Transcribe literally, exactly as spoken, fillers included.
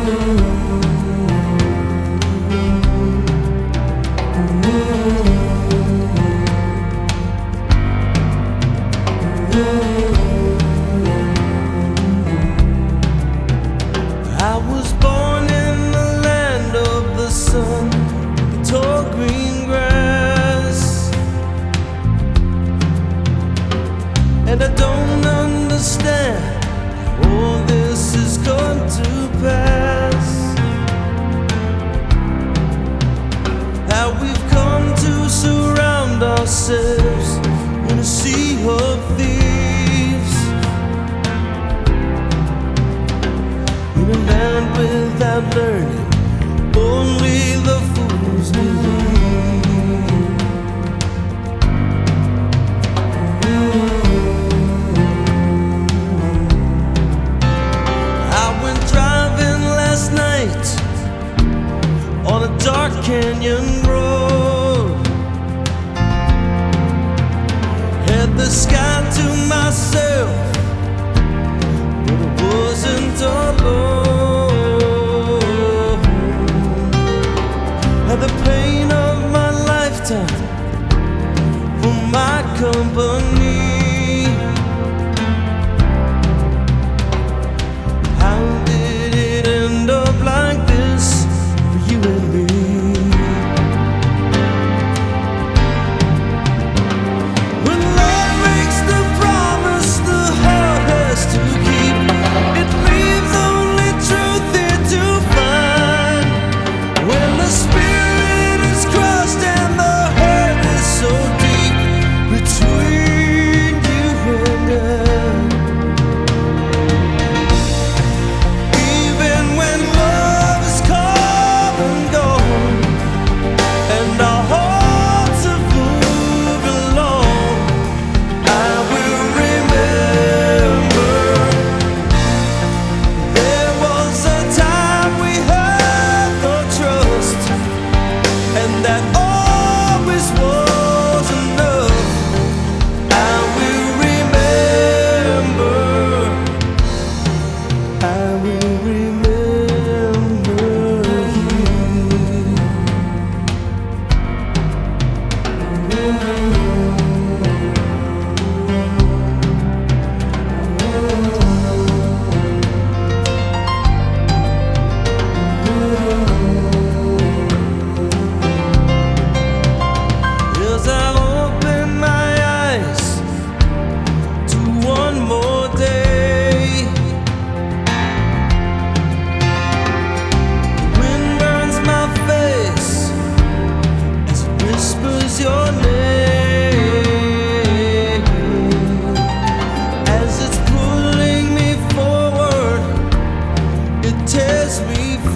I was born in the land of the sun, tall green grass, and I don't understand how all this is going to pass. How we've come to surround ourselves in a sea of thieves, in a land without learning, only the fools believe. I went driving last night on a dark canyon road, had the sky to myself, but it wasn't alone. Had the pain of my lifetime for my company. How did it end up like this for you and me? When love makes the promise the heart has to keep, it leaves only truth here to find. When the spirit is crushed and the hurt is so deep between you and I, even when love is come and gone and our hearts have moved along, I will remember there was a time we had no trust, and that always was enough. I will remember, I will remember as I open my eyes to one more day. The wind burns my face as it whispers your name. As it's pulling me forward, it tears me